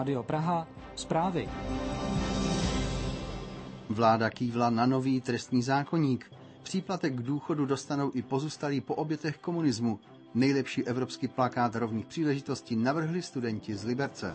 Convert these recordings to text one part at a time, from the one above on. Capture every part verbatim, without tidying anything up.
Rádio Praha, zprávy. Vláda kývla na nový trestní zákoník. Příplatek k důchodu dostanou i pozůstalí po obětech komunismu. Nejlepší evropský plakát rovných příležitostí navrhli studenti z Liberce.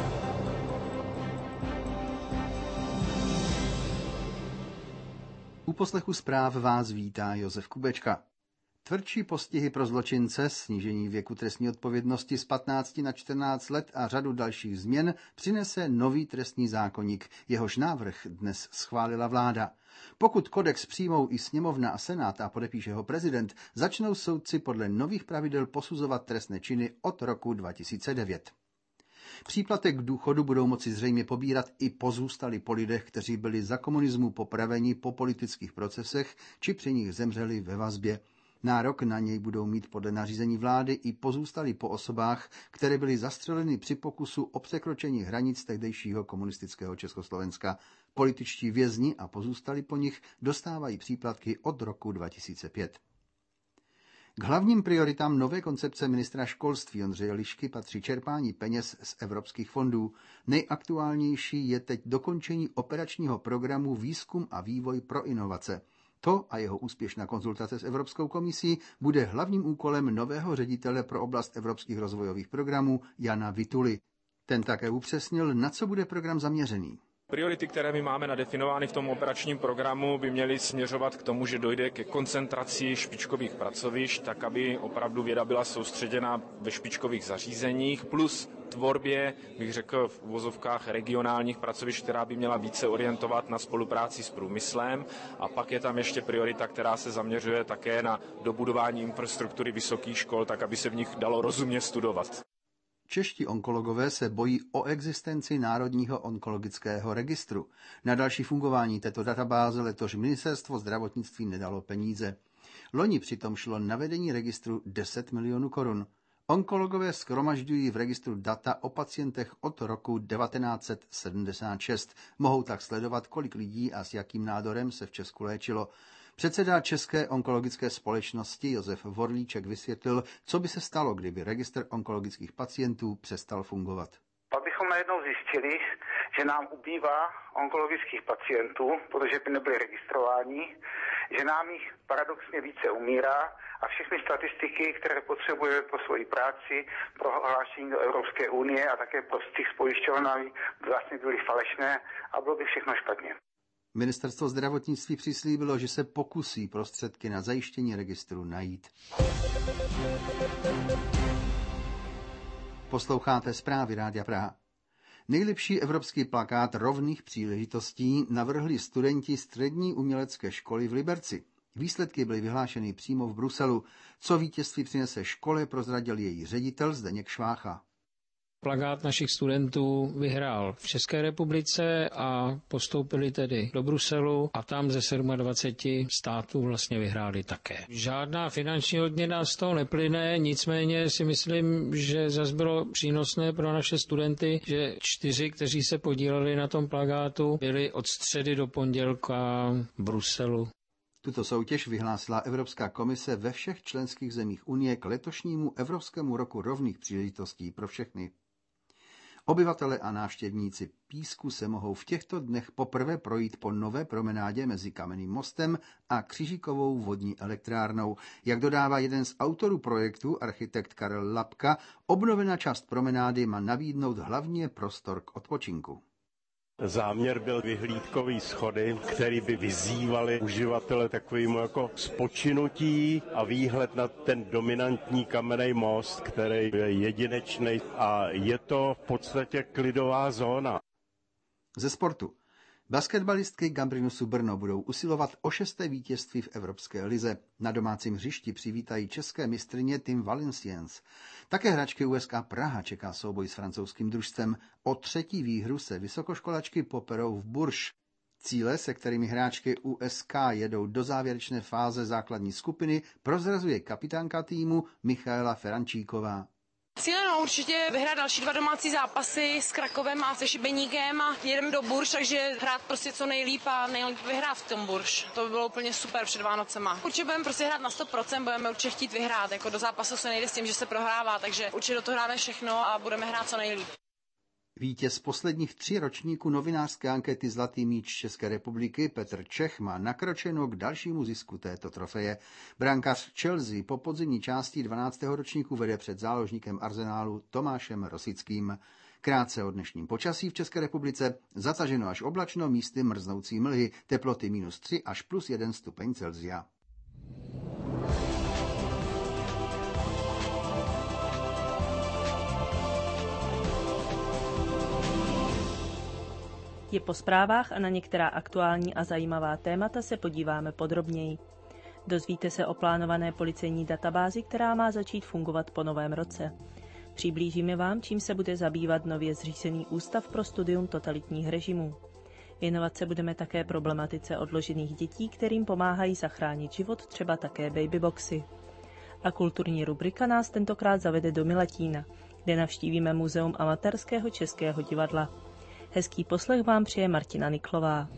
U poslechu zpráv vás vítá Josef Kubečka. Tvrdší postihy pro zločince, snížení věku trestní odpovědnosti z patnácti na čtrnáct let a řadu dalších změn přinese nový trestní zákoník. Jehož návrh dnes schválila vláda. Pokud kodex přijmou i sněmovna a senát a podepíše ho prezident, začnou soudci podle nových pravidel posuzovat trestné činy od roku dva tisíce devět. Příplatek k důchodu budou moci zřejmě pobírat i pozůstali po lidech, kteří byli za komunismu popraveni po politických procesech či při nich zemřeli ve vazbě. Nárok na něj budou mít podle nařízení vlády i pozůstali po osobách, které byly zastřeleny při pokusu o překročení hranic tehdejšího komunistického Československa. Političtí vězni a pozůstali po nich dostávají příplatky od roku dva tisíce pět. K hlavním prioritám nové koncepce ministra školství Ondřeje Lišky patří čerpání peněz z evropských fondů. Nejaktuálnější je teď dokončení operačního programu Výzkum a vývoj pro inovace. To a jeho úspěšná konzultace s Evropskou komisí bude hlavním úkolem nového ředitele pro oblast evropských rozvojových programů Jana Vituly. Ten také upřesnil, na co bude program zaměřený. Priority, které my máme nadefinovány v tom operačním programu, by měly směřovat k tomu, že dojde ke koncentraci špičkových pracovišť, tak aby opravdu věda byla soustředěna ve špičkových zařízeních, plus tvorbě, bych řekl v uvozovkách, regionálních pracovišť, která by měla více orientovat na spolupráci s průmyslem. A pak je tam ještě priorita, která se zaměřuje také na dobudování infrastruktury vysokých škol, tak aby se v nich dalo rozumně studovat. Čeští onkologové se bojí o existenci Národního onkologického registru. Na další fungování této databáze letos ministerstvo zdravotnictví nedalo peníze. Loni přitom šlo na vedení registru deset milionů korun. Onkologové shromažďují v registru data o pacientech od roku devatenáct set sedmdesát šest. Mohou tak sledovat, kolik lidí a s jakým nádorem se v Česku léčilo. Předseda České onkologické společnosti Josef Vorlíček vysvětlil, co by se stalo, kdyby registr onkologických pacientů přestal fungovat. Pak bychom najednou zjistili, že nám ubývá onkologických pacientů, protože by nebyli registrováni, že nám jich paradoxně více umírá a všechny statistiky, které potřebujeme pro svoji práci, pro hlášení do Evropské unie a také pro styk s pojišťovnami vlastně byly falešné a bylo by všechno špatně. Ministerstvo zdravotnictví přislíbilo, že se pokusí prostředky na zajištění registru najít. Posloucháte zprávy Rádia Praha. Nejlepší evropský plakát rovných příležitostí navrhli studenti střední umělecké školy v Liberci. Výsledky byly vyhlášeny přímo v Bruselu. Co vítězství přinese škole, prozradil její ředitel Zdeněk Švácha. Plakát našich studentů vyhrál v České republice a postoupili tedy do Bruselu a tam ze dvacet sedm států vlastně vyhráli také. Žádná finanční odměna z toho neplyne, nicméně si myslím, že zase bylo přínosné pro naše studenty, že čtyři, kteří se podíleli na tom plakátu, byli od středy do pondělka v Bruselu. Tuto soutěž vyhlásila Evropská komise ve všech členských zemích Unie k letošnímu Evropskému roku rovných příležitostí pro všechny. Obyvatele a návštěvníci Písku se mohou v těchto dnech poprvé projít po nové promenádě mezi Kamenným mostem a Křižíkovou vodní elektrárnou. Jak dodává jeden z autorů projektu, architekt Karel Lapka, obnovená část promenády má nabídnout hlavně prostor k odpočinku. Záměr byl vyhlídkový schody, který by vyzývali uživatele takovému jako spočinutí a výhled na ten dominantní kamenný most, který je jedinečný a je to v podstatě klidová zóna. Ze sportu. Basketbalistky Gambrinusu Brno budou usilovat o šesté vítězství v Evropské lize. Na domácím hřišti přivítají české mistryně Team Valenciennes. Také hráčky U S K Praha čeká souboj s francouzským družstvem. O třetí výhru se vysokoškolačky poperou v Bourges. Cíle, se kterými hráčky U S K jedou do závěrečné fáze základní skupiny, prozrazuje kapitánka týmu Michaela Ferančíková. Cílem no, určitě vyhrát další dva domácí zápasy s Krakovem a se Šibeníkem a jedeme do Bourges, takže hrát prostě co nejlíp a nejlíp vyhrát v tom Bourges. To by bylo úplně super před Vánocema. Určitě budeme prostě hrát na sto procent, budeme určitě chtít vyhrát, jako do zápasu se nejde s tím, že se prohrává, takže určitě do toho hráme všechno a budeme hrát co nejlíp. Vítěz posledních tří ročníků novinářské ankety Zlatý míč České republiky Petr Čech má nakročeno k dalšímu zisku této trofeje. Brankář Chelsea po podzimní části dvanáctého ročníku vede před záložníkem Arsenálu Tomášem Rosickým. Krátce o dnešním počasí v České republice: zataženo až oblačno, místy mrznoucí mlhy, teploty minus tři až plus jeden stupeň Celsia. Je po zprávách a na některá aktuální a zajímavá témata se podíváme podrobněji. Dozvíte se o plánované policejní databázi, která má začít fungovat po novém roce. Přiblížíme vám, čím se bude zabývat nově zřízený Ústav pro studium totalitních režimů. Věnovat se budeme také problematice odložených dětí, kterým pomáhají zachránit život třeba také babyboxy. A kulturní rubrika nás tentokrát zavede do Miletína, kde navštívíme Muzeum amatérského českého divadla. Hezký poslech vám přeje Martina Niklová.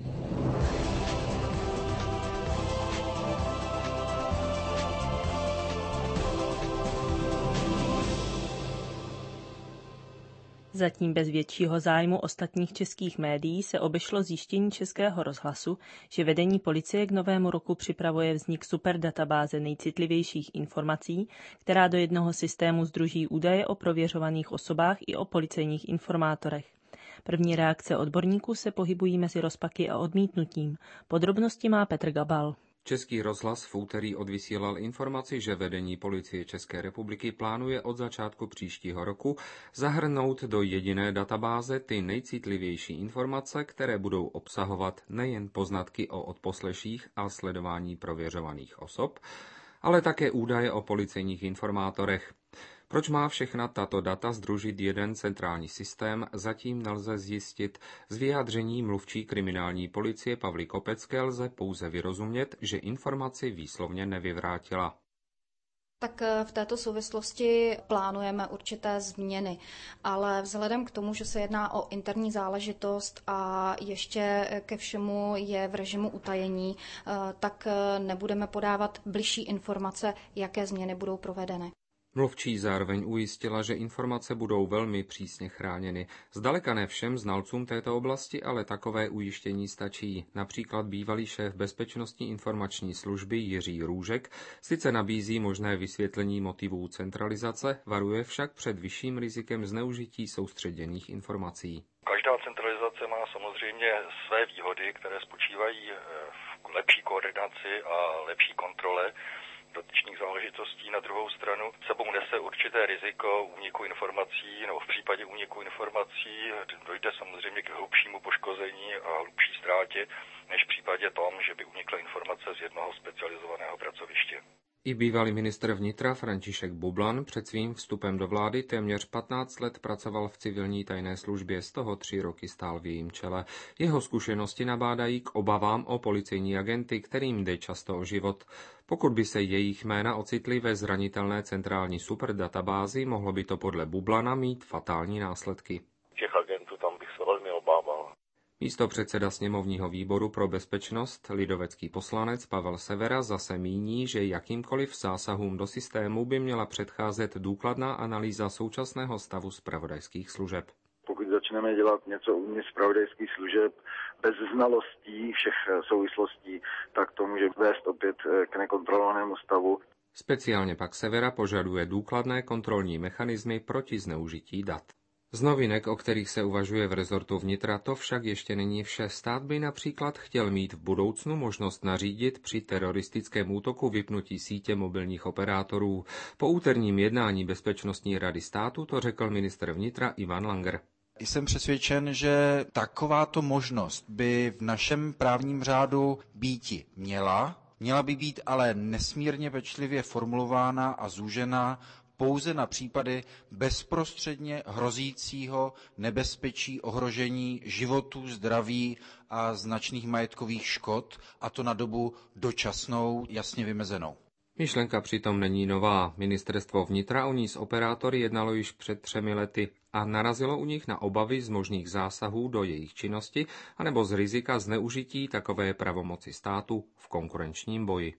Zatím bez většího zájmu ostatních českých médií se obešlo zjištění Českého rozhlasu, že vedení policie k novému roku připravuje vznik superdatabáze nejcitlivějších informací, která do jednoho systému sdruží údaje o prověřovaných osobách i o policejních informátorech. První reakce odborníků se pohybují mezi rozpaky a odmítnutím. Podrobnosti má Petr Gabal. Český rozhlas v úterý odvysílal informaci, že vedení policie České republiky plánuje od začátku příštího roku zahrnout do jediné databáze ty nejcitlivější informace, které budou obsahovat nejen poznatky o odposleších a sledování prověřovaných osob, ale také údaje o policejních informátorech. Proč má všechna tato data sdružit jeden centrální systém, zatím nelze zjistit. Z vyjádření mluvčí kriminální policie Pavly Kopecké lze pouze vyrozumět, že informaci výslovně nevyvrátila. Tak v této souvislosti plánujeme určité změny, ale vzhledem k tomu, že se jedná o interní záležitost a ještě ke všemu je v režimu utajení, tak nebudeme podávat bližší informace, jaké změny budou provedeny. Mluvčí zároveň ujistila, že informace budou velmi přísně chráněny. Zdaleka ne všem znalcům této oblasti, ale takové ujištění stačí. Například bývalý šéf Bezpečnostní informační služby Jiří Růžek sice nabízí možné vysvětlení motivů centralizace, varuje však před vyšším rizikem zneužití soustředěných informací. Každá centralizace má samozřejmě své výhody, které spočívají v lepší koordinaci a lepší kontrole dotyčných záležitostí. Na druhou stranu sebou nese určité riziko úniku informací, nebo v případě úniku informací dojde samozřejmě k hlubšímu poškození a hlubší ztrátě, než v případě tom, že by unikla informace z jednoho specializovaného pracoviště. I bývalý ministr vnitra František Bublan před svým vstupem do vlády téměř patnáct let pracoval v civilní tajné službě, z toho tři roky stál v jejím čele. Jeho zkušenosti nabádají k obavám o policejní agenty, kterým jde často o život. Pokud by se jejich jména ocitly ve zranitelné centrální superdatabázi, mohlo by to podle Bublana mít fatální následky. Těch agentů tam bych se velmi obával. Místopředseda sněmovního výboru pro bezpečnost, lidovecký poslanec Pavel Severa zase míní, že jakýmkoliv zásahům do systému by měla předcházet důkladná analýza současného stavu zpravodajských služeb. Pokud začneme dělat něco uvnitř zpravodajských služeb bez znalostí všech souvislostí, tak to může vést opět k nekontrolovanému stavu. Speciálně pak Severa požaduje důkladné kontrolní mechanismy proti zneužití dat. Z novinek, o kterých se uvažuje v rezortu vnitra, to však ještě není vše. Stát by například chtěl mít v budoucnu možnost nařídit při teroristickém útoku vypnutí sítě mobilních operátorů. Po úterním jednání Bezpečnostní rady státu to řekl ministr vnitra Ivan Langer. Jsem přesvědčen, že takováto možnost by v našem právním řádu býti měla. Měla by být ale nesmírně pečlivě formulována a zúžená pouze na případy bezprostředně hrozícího nebezpečí ohrožení životů, zdraví a značných majetkových škod, a to na dobu dočasnou, jasně vymezenou. Myšlenka přitom není nová. Ministerstvo vnitra o ní s operátory jednalo již před třemi lety a narazilo u nich na obavy z možných zásahů do jejich činnosti anebo z rizika zneužití takové pravomoci státu v konkurenčním boji.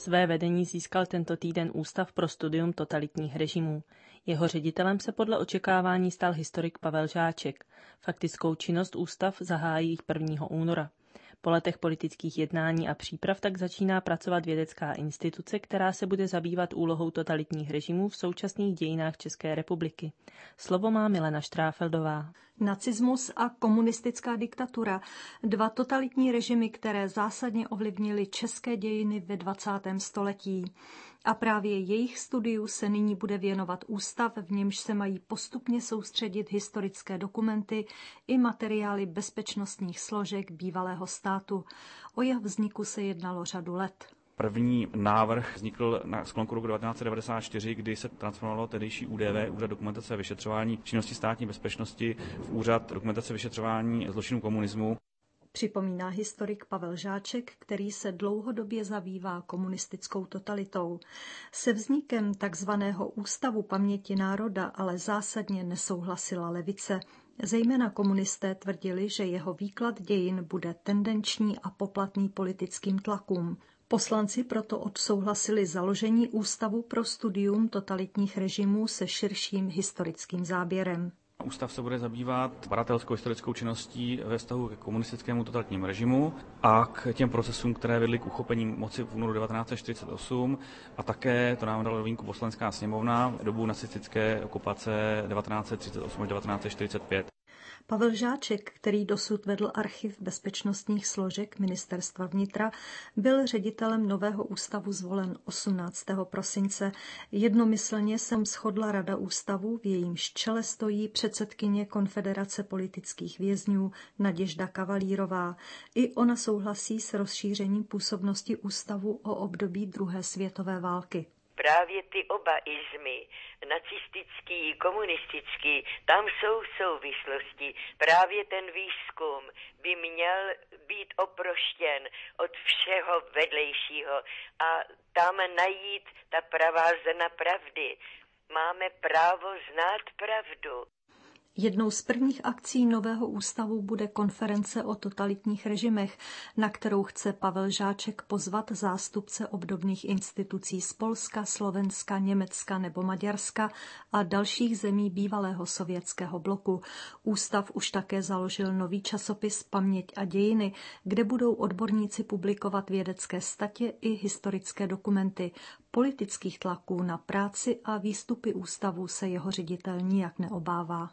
Své vedení získal tento týden Ústav pro studium totalitních režimů. Jeho ředitelem se podle očekávání stal historik Pavel Žáček. Faktickou činnost ústav zahájí prvního února. Po letech politických jednání a příprav tak začíná pracovat vědecká instituce, která se bude zabývat úlohou totalitních režimů v současných dějinách České republiky. Slovo má Milena Štráfeldová. Nacismus a komunistická diktatura, dva totalitní režimy, které zásadně ovlivnily české dějiny ve dvacátém století. A právě jejich studiu se nyní bude věnovat ústav, v němž se mají postupně soustředit historické dokumenty i materiály bezpečnostních složek bývalého státu. O jeho vzniku se jednalo řadu let. První návrh vznikl na sklonku roku devatenáct set devadesát čtyři, kdy se transformovalo tehdejší U D V, Úřad dokumentace a vyšetřování činnosti státní bezpečnosti, v Úřad dokumentace a vyšetřování zločinů komunismu. Připomíná historik Pavel Žáček, který se dlouhodobě zabývá komunistickou totalitou. Se vznikem takzvaného Ústavu paměti národa ale zásadně nesouhlasila levice. Zejména komunisté tvrdili, že jeho výklad dějin bude tendenční a poplatný politickým tlakům. Poslanci proto odsouhlasili založení Ústavu pro studium totalitních režimů se širším historickým záběrem. Ústav se bude zabývat badatelskou historickou činností ve vztahu ke komunistickému totalitnímu režimu a k těm procesům, které vedly k uchopení moci v únoru devatenáct set čtyřicet osm a také, to nám dala novinku Poslanecká sněmovna, v dobu nacistické okupace devatenáct set třicet osm až devatenáct set čtyřicet pět. Pavel Žáček, který dosud vedl archiv bezpečnostních složek Ministerstva vnitra, byl ředitelem nového ústavu zvolen osmnáctého prosince. Jednomyslně se shodla Rada ústavu, v jejímž čele stojí předsedkyně Konfederace politických vězňů Naděžda Kavalírová. I ona souhlasí s rozšířením působnosti ústavu o období druhé světové války. Právě ty oba izmy, nacistický i komunistický, tam jsou souvislosti. Právě ten výzkum by měl být oproštěn od všeho vedlejšího a tam najít ta pravá zrna pravdy. Máme právo znát pravdu. Jednou z prvních akcí nového ústavu bude konference o totalitních režimech, na kterou chce Pavel Žáček pozvat zástupce obdobných institucí z Polska, Slovenska, Německa nebo Maďarska a dalších zemí bývalého sovětského bloku. Ústav už také založil nový časopis Paměť a dějiny, kde budou odborníci publikovat vědecké statě i historické dokumenty. Politických tlaků na práci a výstupy ústavu se jeho ředitel nijak neobává.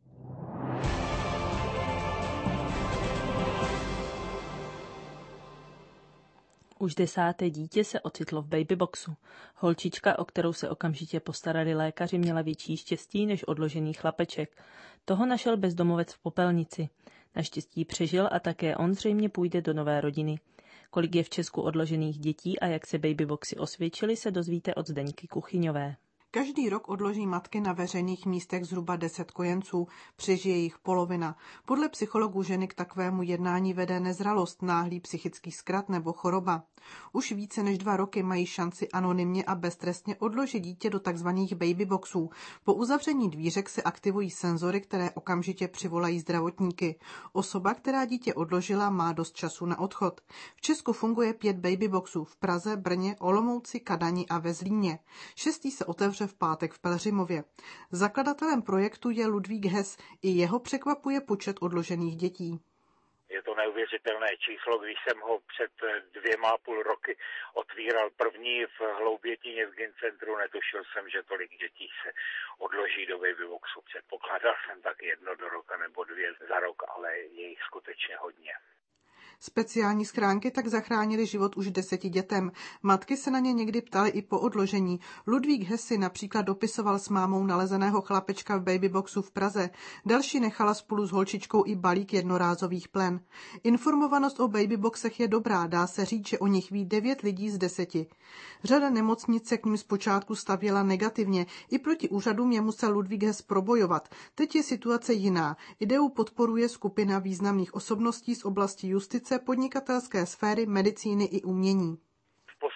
Už desáté dítě se ocitlo v babyboxu. Holčička, o kterou se okamžitě postarali lékaři, měla větší štěstí než odložený chlapeček. Toho našel bezdomovec v popelnici. Naštěstí přežil a také on zřejmě půjde do nové rodiny. Kolik je v Česku odložených dětí a jak se babyboxy osvědčily, se dozvíte od Zdeňky Kuchyňové. Každý rok odloží matky na veřejných místech zhruba deset kojenců, přežije jich polovina. Podle psychologů ženy k takovému jednání vede nezralost, náhlý psychický zkrat nebo choroba. Už více než dva roky mají šanci anonymně a beztrestně odložit dítě do tzv. Babyboxů. Po uzavření dvířek se aktivují senzory, které okamžitě přivolají zdravotníky. Osoba, která dítě odložila, má dost času na odchod. V Česku funguje pět babyboxů v Praze, Brně, Olomouci, Kadani a ve Zlíně. Šestý se otevře v pátek v Pelhřimově. Zakladatelem projektu je Ludvík Hess. I jeho překvapuje počet odložených dětí. Je to neuvěřitelné číslo, když jsem ho před dvěma a půl roky otvíral první v Hloubětíně v Gincentru, netušil jsem, že tolik dětí se odloží do babyboxu. Předpokládal jsem tak jedno do roka nebo dvě za rok, ale je jich skutečně hodně. Speciální schránky tak zachránily život už deseti dětem. Matky se na ně někdy ptaly i po odložení. Ludvík Hessy například dopisoval s mámou nalezeného chlapečka v babyboxu v Praze. Další nechala spolu s holčičkou i balík jednorázových plen. Informovanost o babyboxech je dobrá, dá se říct, že o nich ví devět lidí z deseti. Řada nemocnic se k nim zpočátku stavěla negativně. I proti úřadům je musel Ludvík Hess probojovat. Teď je situace jiná. Ideu podporuje skupina významných osobností z oblasti justice, podnikatelské sféry, medicíny i umění. V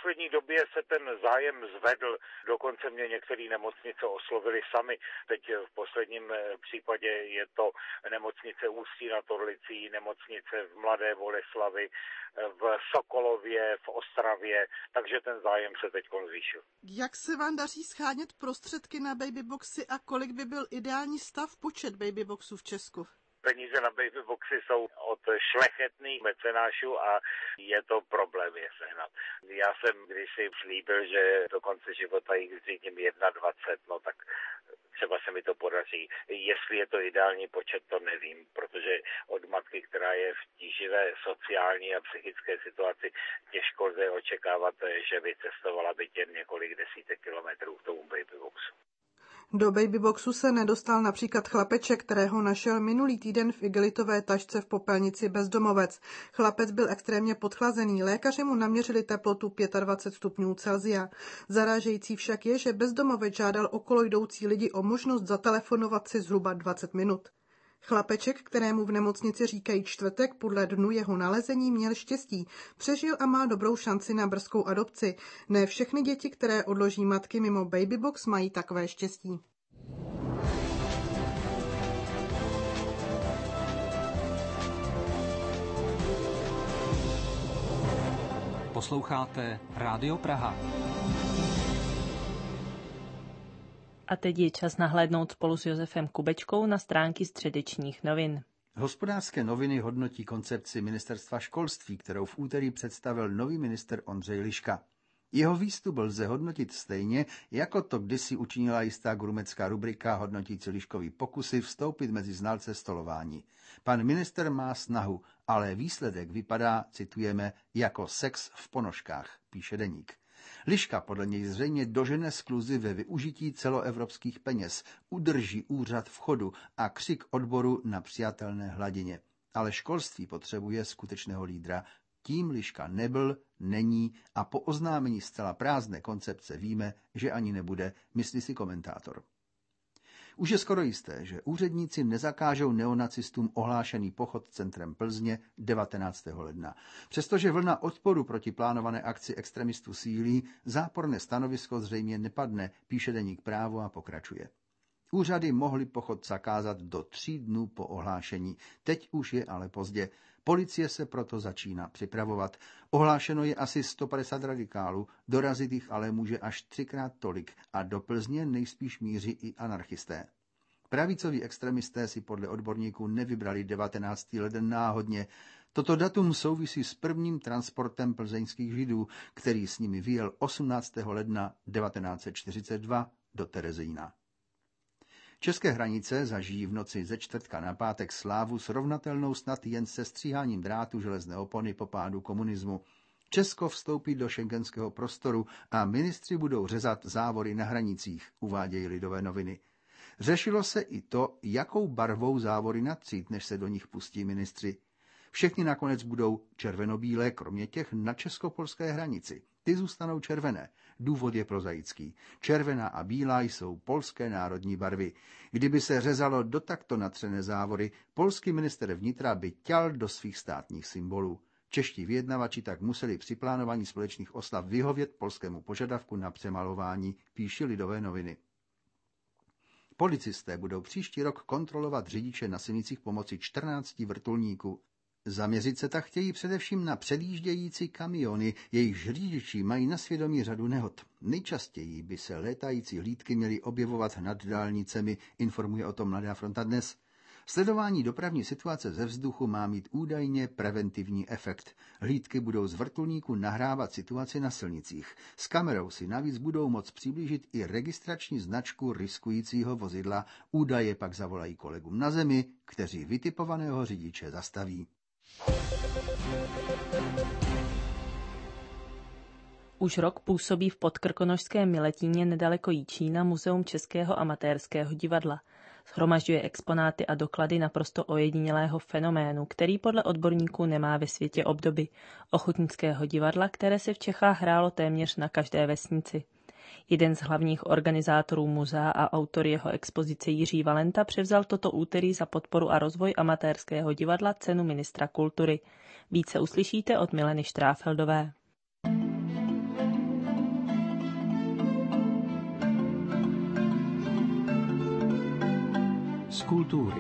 poslední době se ten zájem zvedl, dokonce mě některé nemocnice oslovily sami. Teď v posledním případě je to nemocnice Ústí nad Orlicí, nemocnice v Mladé Boleslavi, v Sokolově, v Ostravě, takže ten zájem se teď zvýšil. Jak se vám daří schánět prostředky na babyboxy a kolik by byl ideální stav počet babyboxů v Česku? Peníze na babyboxy jsou od šlechetných mecenášů a je to problém je sehnat. Já jsem kdysi slíbil, že do konce života jich zřídím dvacet jedna, no tak třeba se mi to podaří. Jestli je to ideální počet, to nevím, protože od matky, která je v tíživé sociální a psychické situaci, těžko lze očekávat, že by cestovala byť jen několik desítek kilometrů k tomu babyboxu. Do babyboxu se nedostal například chlapeček, kterého našel minulý týden v igelitové tašce v popelnici Bezdomovec. Chlapec byl extrémně podchlazený, lékaři mu naměřili teplotu dvacet pět stupňů Celsia. Zarážející však je, že Bezdomovec žádal okolo jdoucí lidi o možnost zatelefonovat si zhruba dvacet minut. Chlapeček, kterému v nemocnici říkají čtvrtek, podle dnu jeho nalezení měl štěstí. Přežil a má dobrou šanci na brzkou adopci. Ne všechny děti, které odloží matky mimo babybox, mají takové štěstí. Posloucháte Rádio Praha. A teď je čas nahlédnout spolu s Josefem Kubečkou na stránky středečních novin. Hospodářské noviny hodnotí koncepci ministerstva školství, kterou v úterý představil nový ministr Ondřej Liška. Jeho výstup lze hodnotit stejně, jako to kdysi učinila jistá grumecká rubrika hodnotící Liškovy pokusy vstoupit mezi znalce stolování. Pan minister má snahu, ale výsledek vypadá, citujeme, jako sex v ponožkách, píše Deník. Liška podle něj zřejmě dožene skluzy ve využití celoevropských peněz, udrží úřad v chodu a křik odboru na přijatelné hladině. Ale školství potřebuje skutečného lídra. Tím Liška nebyl, není a po oznámení zcela prázdné koncepce víme, že ani nebude, myslí si komentátor. Už je skoro jisté, že úředníci nezakážou neonacistům ohlášený pochod centrem Plzně devatenáctého ledna. Přestože vlna odporu proti plánované akci extremistů sílí, záporné stanovisko zřejmě nepadne, píše Deník Právo a pokračuje. Úřady mohly pochod zakázat do tří dnů po ohlášení. Teď už je ale pozdě. Policie se proto začíná připravovat. Ohlášeno je asi sto padesát radikálů, dorazit jich ale může až třikrát tolik a do Plzně nejspíš míří i anarchisté. Pravicoví extremisté si podle odborníků nevybrali devatenáctého leden náhodně. Toto datum souvisí s prvním transportem plzeňských židů, který s nimi vyjel osmnáctého ledna devatenáct set čtyřicet dva do Terezína. České hranice zažijí v noci ze čtvrtka na pátek slávu srovnatelnou snad jen se stříháním drátu železné opony po pádu komunismu. Česko vstoupí do schengenského prostoru a ministři budou řezat závory na hranicích, uvádějí Lidové noviny. Řešilo se i to, jakou barvou závory natřít, než se do nich pustí ministři. Všechny nakonec budou červenobílé, kromě těch na česko-polské hranici. Ty zůstanou červené. Důvod je prozaický. Červená a bílá jsou polské národní barvy. Kdyby se řezalo do takto natřené závory, polský minister vnitra by ťal do svých státních symbolů. Čeští vyjednavači tak museli při plánování společných oslav vyhovět polskému požadavku na přemalování, píší Lidové noviny. Policisté budou příští rok kontrolovat řidiče na silnicích pomocí čtrnácti vrtulníků. Zaměřit se tak chtějí především na předjíždějící kamiony, jejichž řidiči mají na svědomí řadu nehod. Nejčastěji by se létající hlídky měly objevovat nad dálnicemi, informuje o tom Mladá fronta dnes. Sledování dopravní situace ze vzduchu má mít údajně preventivní efekt. Hlídky budou z vrtulníku nahrávat situaci na silnicích. S kamerou si navíc budou moct přiblížit i registrační značku riskujícího vozidla. Údaje pak zavolají kolegům na zemi, kteří vytipovaného řidiče zastaví. Už rok působí v podkrkonošském Miletíně nedaleko Jičína Muzeum českého amatérského divadla. Shromažďuje exponáty a doklady naprosto ojedinělého fenoménu, který podle odborníků nemá ve světě obdoby. Ochotnického divadla, které se v Čechách hrálo téměř na každé vesnici. Jeden z hlavních organizátorů muzea a autor jeho expozice Jiří Valenta převzal toto úterý za podporu a rozvoj amatérského divadla cenu ministra kultury. Více uslyšíte od Mileny Štráfeldové. kultury.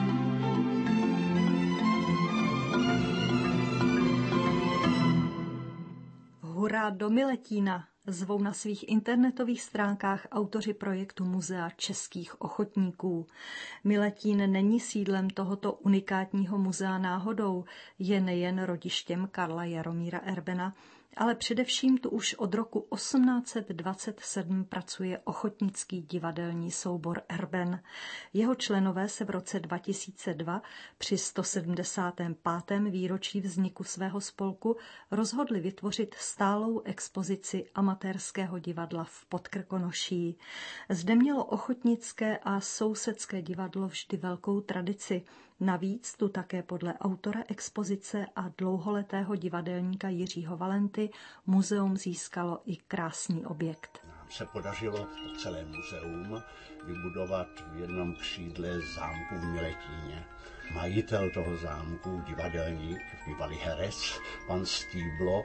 Hurá do Miletína! Zvou na svých internetových stránkách autoři projektu Muzea českých ochotníků. Miletín není sídlem tohoto unikátního muzea náhodou, je nejen rodištěm Karla Jaromíra Erbena, ale především tu už od roku osmnáct set dvacet sedm pracuje ochotnický divadelní soubor Erben. Jeho členové se v roce dva tisíce dva při sto sedmdesátém pátém výročí vzniku svého spolku rozhodli vytvořit stálou expozici amatérského divadla v Podkrkonoší. Zde mělo ochotnické a sousedské divadlo vždy velkou tradici. Navíc tu také podle autora expozice a dlouholetého divadelníka Jiřího Valenty muzeum získalo i krásný objekt. Nám se podařilo celé muzeum vybudovat v jednom křídle zámku v Miletíně. Majitel toho zámku, divadelník, bývalý herec, pan Stýblo,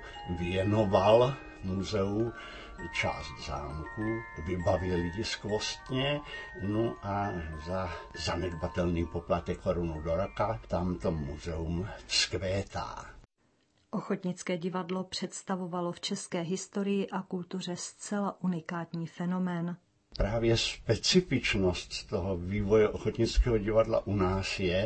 věnoval muzeu část zámku, vybavil lidi skvostně, no a za zanedbatelný poplatek korunu do roka tam to muzeum vzkvétá. Ochotnické divadlo představovalo v české historii a kultuře zcela unikátní fenomén. Právě specifičnost toho vývoje ochotnického divadla u nás je,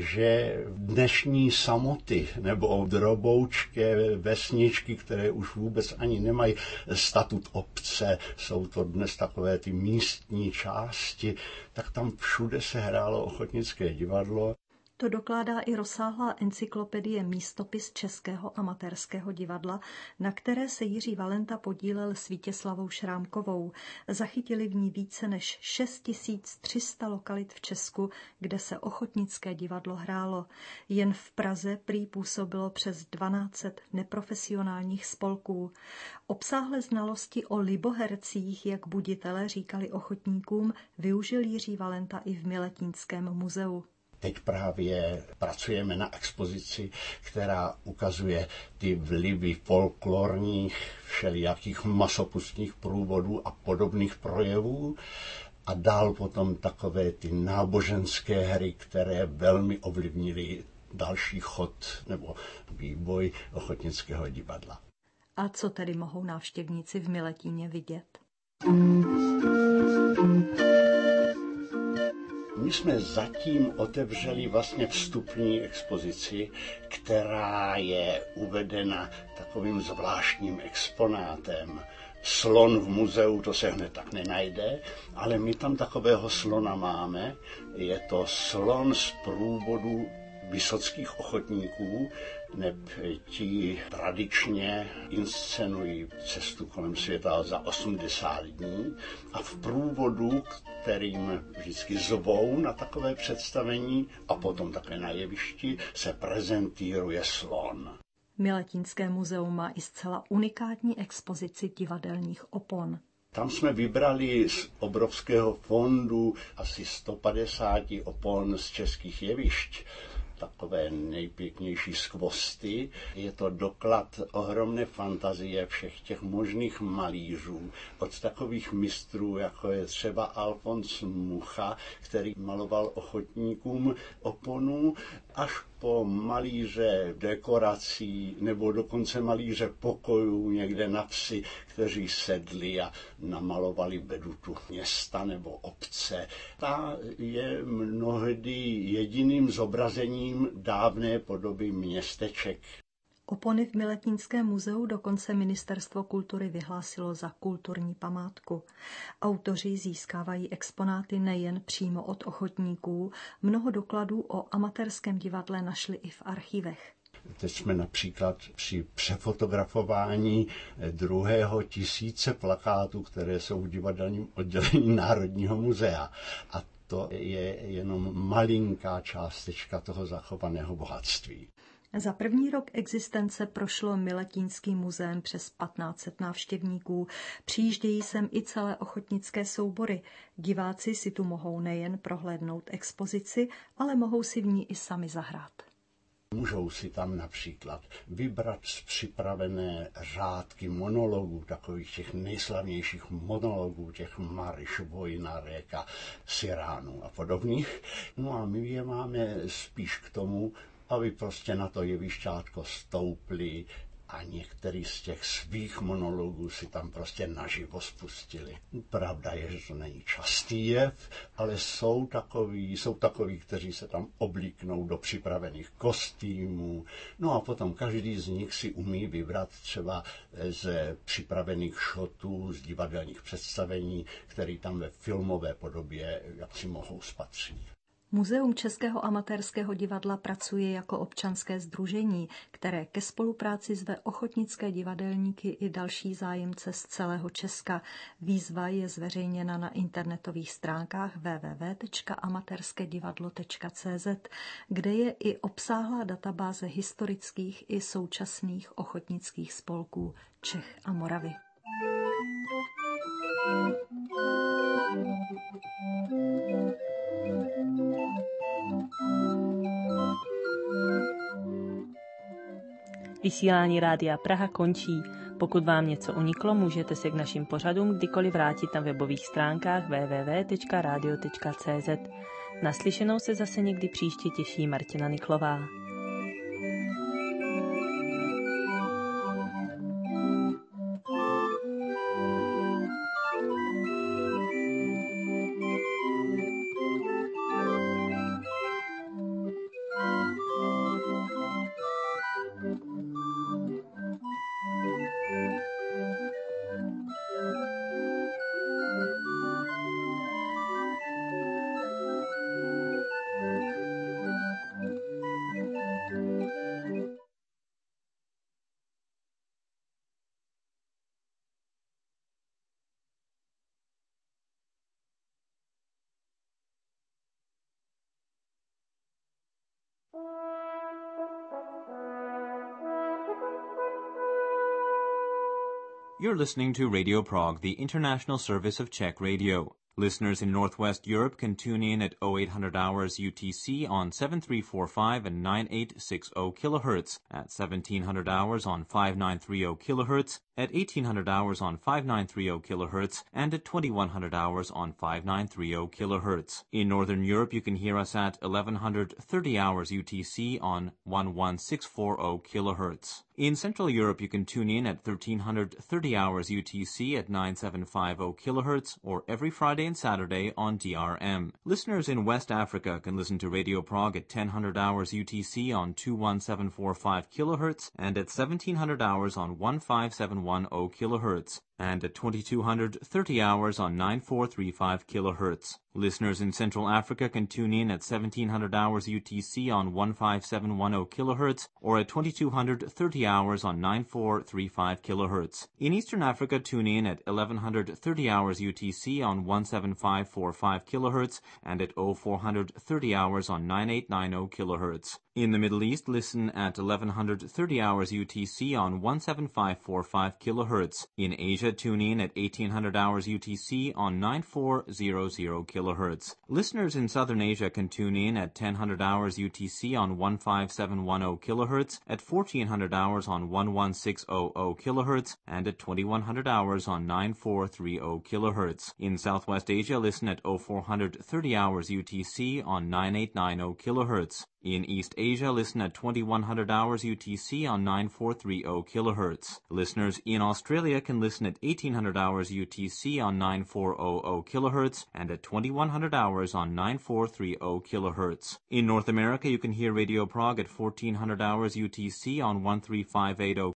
že dnešní samoty nebo droboučké vesničky, které už vůbec ani nemají statut obce, jsou to dnes takové ty místní části, tak tam všude se hrálo ochotnické divadlo. To dokládá i rozsáhlá encyklopedie Místopis českého amatérského divadla, na které se Jiří Valenta podílel s Vítězslavou Šrámkovou. Zachytili v ní více než šest tisíc tři sta lokalit v Česku, kde se ochotnické divadlo hrálo. Jen v Praze prý působilo přes dvanáct set neprofesionálních spolků. Obsáhlé znalosti o libohercích, jak buditele říkali ochotníkům, využil Jiří Valenta i v Miletínském muzeu. Teď právě pracujeme na expozici, která ukazuje ty vlivy folklorních, všelijakých masopustních průvodů a podobných projevů. A dál potom takové ty náboženské hry, které velmi ovlivnily další chod nebo vývoj ochotnického divadla. A co tedy mohou návštěvníci v Miletíně vidět? My jsme zatím otevřeli vlastně vstupní expozici, která je uvedena takovým zvláštním exponátem. Slon v muzeu, to se hned tak nenajde, ale my tam takového slona máme. Je to slon z průvodu vysockých ochotníků, neb ti tradičně inscenují cestu kolem světa za osmdesát dní a v průvodu, kterým vždycky zvou na takové představení a potom také na jevišti, se prezentíruje slon. Miletínské muzeum má i zcela unikátní expozici divadelních opon. Tam jsme vybrali z obrovského fondu asi sto padesát opon z českých jevišť, takové nejpěknější skvosty. Je to doklad ohromné fantazie všech těch možných malířů. Od takových mistrů, jako je třeba Alfons Mucha, který maloval ochotníkům oponu, až po malíře dekorací nebo dokonce malíře pokojů někde na vsi, kteří sedli a namalovali vedutu města nebo obce. Ta je mnohdy jediným zobrazením dávné podoby městeček. Opony v Miletínském muzeu dokonce Ministerstvo kultury vyhlásilo za kulturní památku. Autoři získávají exponáty nejen přímo od ochotníků, mnoho dokladů o amatérském divadle našli i v archivech. Teď jsme například při přefotografování druhého tisíce plakátů, které jsou v divadelním oddělení Národního muzea. A to je jenom malinká částečka toho zachovaného bohatství. Za první rok existence prošlo Miletínským muzeem přes patnáct set návštěvníků. Přijíždějí sem i celé ochotnické soubory. Diváci si tu mohou nejen prohlédnout expozici, ale mohou si v ní i sami zahrát. Můžou si tam například vybrat z připravené řádky monologů, takových těch nejslavnějších monologů, těch Mariš, Vojna, Réka, Siránů a podobných. No a my je máme spíš k tomu, aby prostě na to jevišťátko stoupli a některý z těch svých monologů si tam prostě naživo spustili. Pravda je, že to není častý jev, ale jsou takoví, jsou takoví, kteří se tam oblíknou do připravených kostýmů. No a potom každý z nich si umí vybrat třeba ze připravených šotů, z divadelních představení, který tam ve filmové podobě jak si mohou spatřit. Muzeum Českého amatérského divadla pracuje jako občanské sdružení, které ke spolupráci zve ochotnické divadelníky i další zájemce z celého Česka. Výzva je zveřejněna na internetových stránkách w w w tečka amatérskedivadlo tečka c z, kde je i obsáhlá databáze historických i současných ochotnických spolků Čech a Moravy. Vysílání Rádia Praha končí. Pokud vám něco uniklo, můžete se k našim pořadům kdykoliv vrátit na webových stránkách w w w tečka radio tečka c z. Naslyšenou se zase někdy příště těší Martina Niklová. You're listening to Radio Prague, the international service of Czech radio. Listeners in Northwest Europe can tune in at oh eight hundred hours U T C on seven three four five and nine eight six zero kilohertz, at seventeen hundred hours on five nine three zero kilohertz, at eighteen hundred hours on five nine three zero kilohertz, and at twenty-one hundred hours on five nine three zero kilohertz. In Northern Europe, you can hear us at eleven thirty hours U T C on eleven six four zero kilohertz. In Central Europe, you can tune in at thirteen thirty hours U T C at nine seven five zero kilohertz, or every Friday and Saturday on D R M. Listeners in West Africa can listen to Radio Prague at ten hundred hours U T C on two one seven four five kilohertz, and at seventeen hundred hours on fifteen seven one zero kilohertz, and at twenty-two thirty hours on nine four three five kilohertz. Listeners in Central Africa can tune in at seventeen hundred hours U T C on fifteen seven one zero kilohertz, or at twenty-two thirty hours on nine four three five kilohertz. In Eastern Africa, tune in at eleven thirty hours U T C on seventeen five four five kilohertz, and at oh four thirty hours on nine eight nine zero kilohertz. In the Middle East, listen at eleven thirty hours U T C on seventeen five four five kilohertz. In Asia, tune in at eighteen hundred hours U T C on nine four zero zero kilohertz. Listeners in Southern Asia can tune in at ten hundred hours U T C on fifteen seven one zero kilohertz, at fourteen hundred hours on eleven six zero zero kilohertz, and at twenty-one hundred hours on nine four three zero kilohertz. In Southwest Asia, listen at oh four thirty hours U T C on nine eight nine zero kilohertz. In East Asia, listen at twenty-one hundred hours U T C on nine four three zero kilohertz. Listeners in Australia can listen at eighteen hundred hours U T C on nine four zero zero kilohertz, and at twenty-one hundred hours on nine four three zero kilohertz. In North America, you can hear Radio Prague at fourteen hundred hours U T C on thirteen five eighty